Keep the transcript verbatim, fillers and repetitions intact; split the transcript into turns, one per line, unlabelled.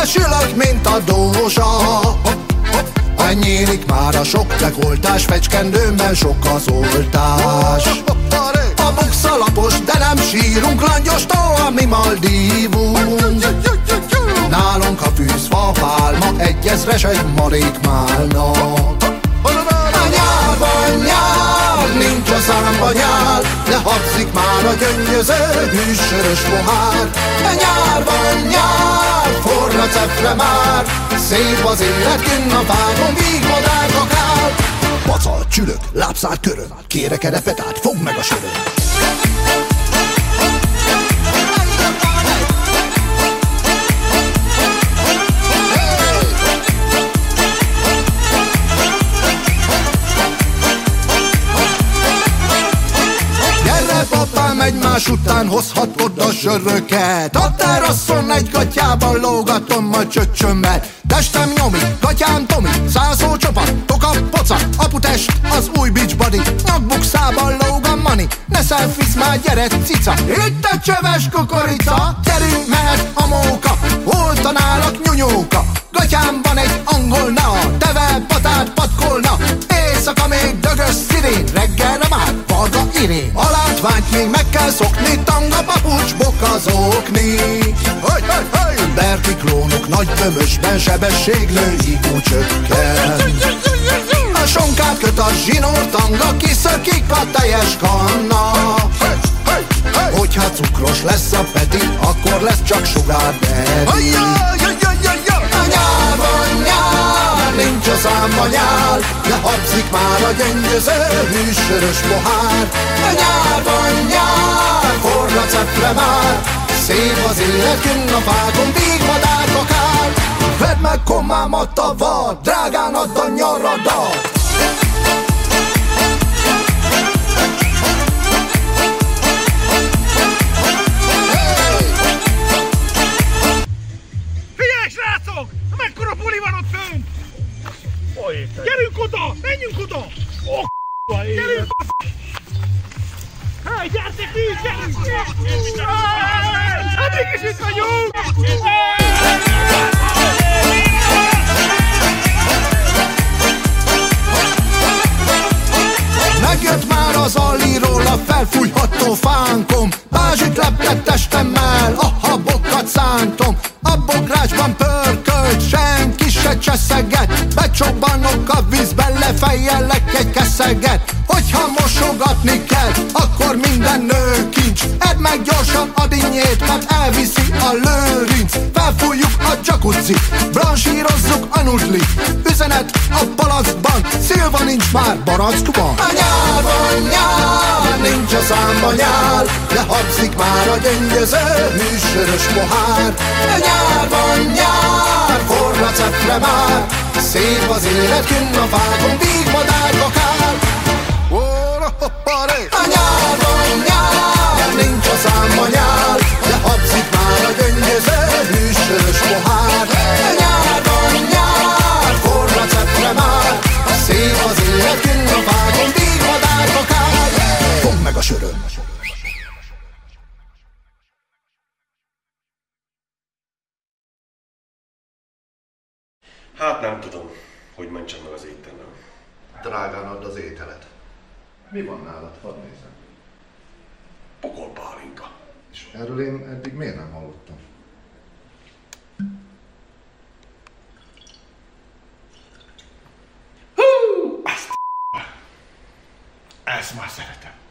Elsülök, mint a dózsa. Nyílik már a sok dekoltás, fecskendőmben sok az oltás. A buksz alapos, de nem sírunk, langyos tó, ami Maldívunk. Nálunk a fűzfa, a pálma, egyezres egy marék málna. A nyár van nyár, nincs a számba nyár, de habzik már a gyöngyöző hűsörös pohár. A nyár van nyár, forr a cepre már, szép az élet kinn a fákon, vígmadár kakál. Pacal, csülök, lábszár körön, kérek erepetát, fogd meg a sörön. Egymás után hozhatod a söröket. A teraszon egy gatyában lógatom majd csöcsömmel. Testem nyomi, gatyám Tomi, szászó csapat, toka poca, aputest, az új beach body. Nyakbukszában lóg a money, ne szelfisz már, gyere cica. Itt a csöves kukorica, gyerünk mehet a móka. Oltanálak nyunyóka, gatyámban egy angolna. Teve patát patkolna, éjszaka még dögös szirén. Reggelre már Varga Irén. A látványt még meg kell szokni, tanga papucs bokazókni. Hey, hey, hey. Berti klónok nagy bömösben, sebesség í kú csökken. A sonkát köt a zsinór tanga, kiszökik a teljes kanna. Hey, hey, hey. Hogyha cukros lesz a peti, akkor lesz csak sugar daddy. A nyár van nyár, nincs a számba nyár, de habzik már a gyöngyöző hűsörös pohár. A nyár van nyár, forr a cepre már, szép az élet kinn a fákon, vígmadár kakál. Vedd meg komámat a vad, drágán add a nyaradat.
Mekkora buli van ott fönt? Gyerünk oda! Menjünk oda! Oh, gyerünk! Hely, gyertek így! Gyerünk! Hát mégis itt vagyunk!
Megjött már az alliról a felfújható fánkom. Bázsit leplet testemmel, a habokat szántom. A bográcsban pörkölt, senki se cseszeget. Becsobbanok a vízbe, lefejjellek egy keszeget. Hogyha mosogatni kell, akkor minden nő kincs. Edd meg gyorsan a dinnyét, mert elviszi a lőrinc. Felfújjuk a jacuzzi, branchírozzuk a nudlit. Üzenet a palackban, szilva nincs már barackban. A nyár van nyár, nincs a számba nyár, de habzik már a gyöngyöző hűsörös pohár. A nyár van nyár, forr a cepre már, szép az élet kinn a fákon, vígmadár kakál. A nyár van nyár, nincs a számba nyár, de habzik már a gyöngyöző hűsörös pohár. A nyár van nyár, forr a cepre már, szép az élet kinn a fákon, vígmadár kakál. Fogd meg a söröm.
Hát nem tudom, hogy mentsem meg az éttermem.
Drágán add az ételet. Mi van nálad? Hadd nézem.
Pokolpálinka.
És erről én eddig miért nem hallottam?
Hú! Ezt, ezt már szeretem.